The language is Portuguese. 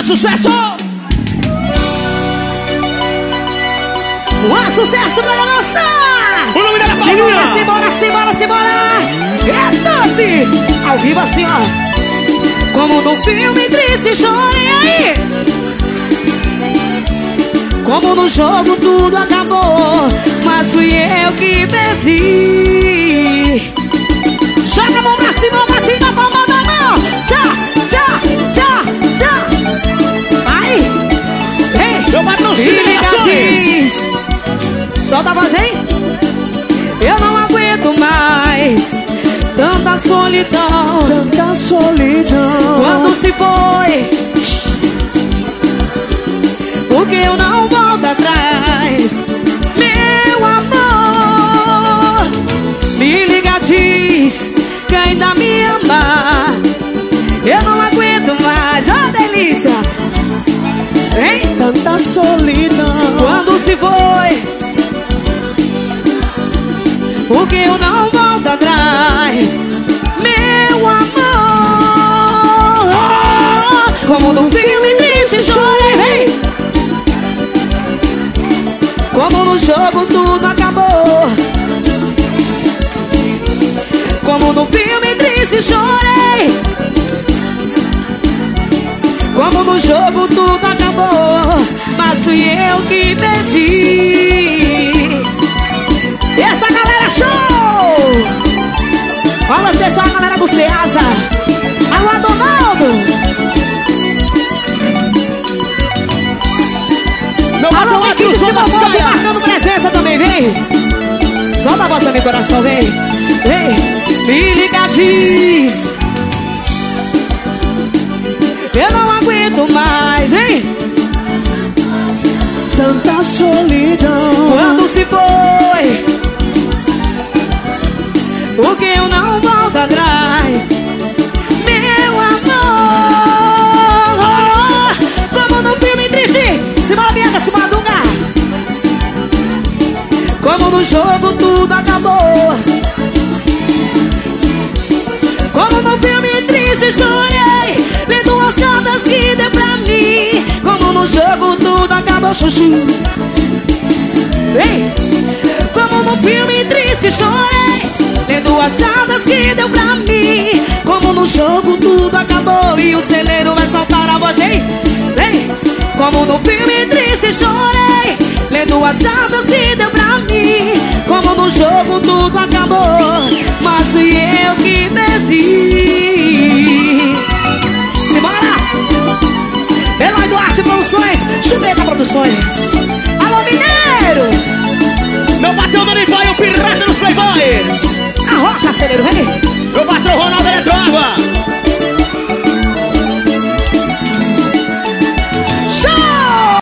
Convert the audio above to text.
sucesso! Um sucesso pra dançar! O nome dela é Paulinha! Simbora! É doce! Ao vivo assim, ó. Como no filme triste, chorei aí. Como no jogo tudo acabou, mas fui eu que perdi. Joga a mão pra cima, bate na palma da mão. Tchá. Ai, ei, meu patrocínio ligadinhos. Solta a voz, hein? Eu não aguento mais tanta solidão. Quando se foi, porque eu não volto atrás. Meu amor, me liga, diz que ainda me ama. Eu não aguento mais, ó delícia, hein? Tanta solidão. Quando se foi, porque eu não volto atrás. Meu amor, como no filme triste chorei, vem. Como no jogo tudo acabou, como no filme triste chorei. Como no jogo tudo acabou, mas fui eu que perdi. E essa galera show! Olha você só, a galera do Ceasa. Alô, Donaldo! Meu patrão aqui, o som das marcando caias. presença também, vem! Solta a voz do meu coração, vem! Me liga, diz. Eu não aguento mais, hein? Tanta solidão. Quando se foi, porque eu não volto atrás. Meu amor, como no filme triste, Simão Bianca, Simão Dunga. Como no jogo tudo acabou, como no filme triste chorei, lendo as cartas que deu pra mim. Como no jogo tudo acabou, chuchu. Ei! Como no filme triste chorei, lendo as cartas que deu pra mim. Como no jogo tudo acabou e o celeiro vai soltar a voz, hein? Ei! Como no filme triste chorei, lendo as cartas que deu pra mim. Como no jogo tudo acabou, mas fui eu que perdi. Simbora! Eloy Duarte Produções, Chupeta Produções. Alô, mineiro! Meu patrão Dona